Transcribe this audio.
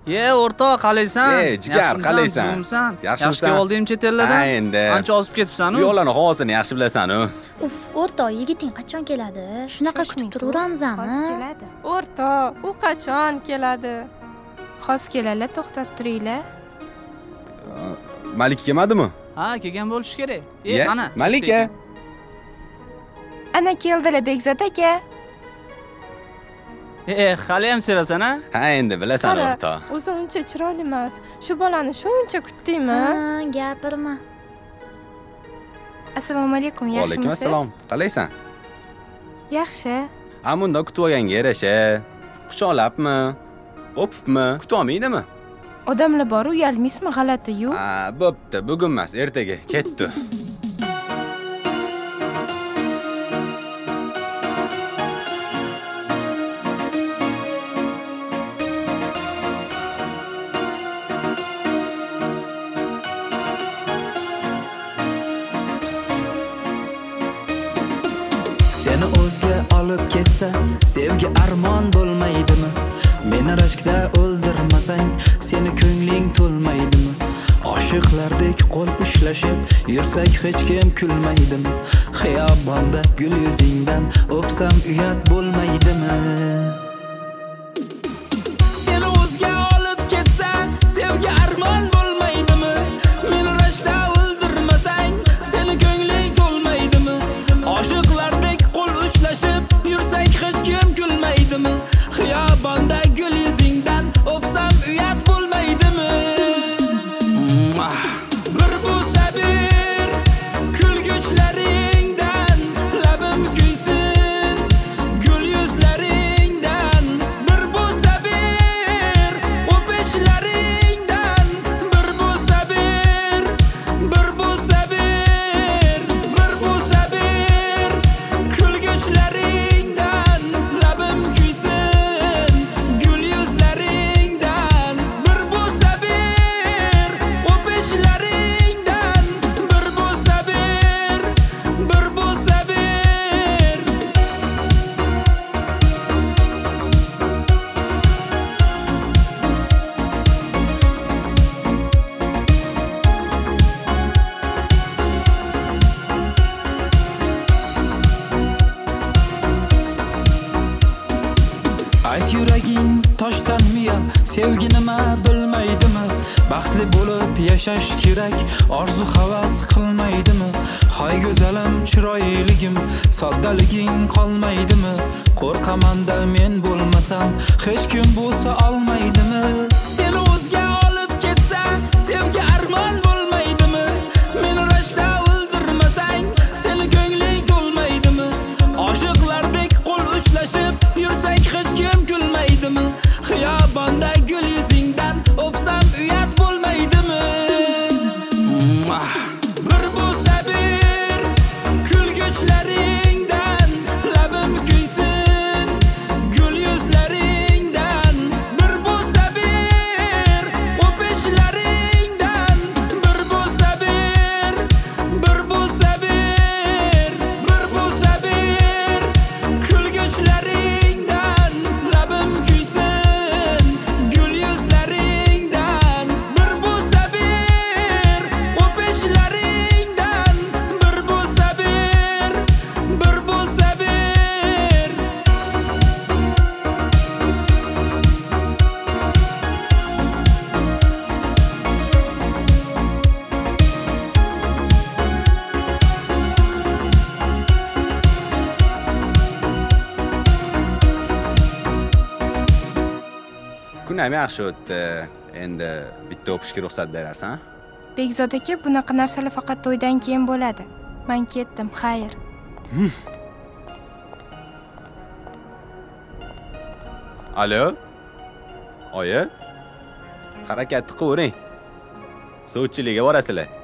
Ye, o'rtoq, qalaysan? Jigar, qalaysan? Yaxshi olding chet ellardan. Ha, endi. Ancha ozib ketibsan-ku. Yo'llarni havosini yaxshi bilasan-ku. Uf, o'rtoq, yigiting qachon keladi? Shunaqa kutib turaveramizmi? keladi. O'rtoq, u qachon keladi? Xos kelala, to'xtab turinglar. Malik kelmadimi? Ha, kelgan bo'lishi kerak. Qani? Malika. Ana keldilar Bekzod aka. Hali ham sevasan-a? Ha, endi bilasan o'rtoq. O'zi uncha chiroyli emas. Shu bolani shuncha kutdingmi? Ha, gapirma. Assalomu alaykum, yaxshimisiz? Alaykum assalom. Qalaysan? Yaxshi. Amunda kutib olganga yarasha. Quchoqlabmi? O'pibmi? Kutib olmaydimi? Odamlar bor, uyalmaysizmi, g'alati-yu? Ha, bo'pti, bugun emas, ertaga ketdi. Seni o'zga olib ketsa, sevgi armon bo'lmaydimi? Meni rashkda o'ldirmasang, seni ko'ngling to'lmaydimi? Oshiqlardek qo'l ushlashib, yursak hech kim kulmaydimi? Xiyobonda gul yuzingdan o'psam uyat bo'lmaydimi? Seni o'zga olib ketsa, sevgi armon bo'lmaydimi? Meni rashkda o'ldirmasang, seni ko'ngling to'lmaydimi? Oshiqlardek qo'l ushlashib, yursak hech kim kulmaydimi? Xiyobonda gul yuzingdan o'psam uyat bo'lmaydimi? Bir bu sabir kulguchlaringdan labim kuysin, gul yuzlaringdan. Bir bu sabir o'pichlaringdan. Bir bu sabir, bir bu sabir, bir bu sabir kulguchlaringdan labim kuysin, gul yuzlaringdan. Bir bu sabir o'pichlaringdan. Bir bu sabir, bir bu sabir. Ayt yuraging toshdanmi yo, sevgi nima bilmaydimi? Baxtli bo'lib yashash kerak, orzu havas qilmaydimi? Hoy go'zalim, chiroyligim, soddaliging qolmaydimi? Qo'rqamanda men bo'lmasam, hech kim bo'lsa olmaydimi? Seni o'zga olib ketsa, sevgi armon bo'lmaydimi? Meni rashkda o'ldirmasang, seni ko'ngling to'lmaydimi? Oshiqlardek qo'l ushlashib, yursak hech kim kulmaydimi? Xiyobonda gul yuzingdan o'psam uyat bo'lmaydimi? Bir bu sabir kulguchlaringdan labim kuysin, gul yuzlaringdan. Bir bu sabir o'pichlaringdan. Bir bu sabir, bir bu sabir, bir bu sabir kulguchlaringdan labim kuysin, gul yuzlaringdan. Bir bu sabir o'pichlaringdan. Bir bu sabir, bir bu sabir. Kun ham yaxshi o'tdi. Endi bitta o'pishga ruxsat berarsan? Bekzod aka, bunaqa narsalar faqat to'ydan keyin bo'ladi. Men ketdim, xayr. Alo? Oyi? Harakatni qilavering. Sovchilikka borasizlar.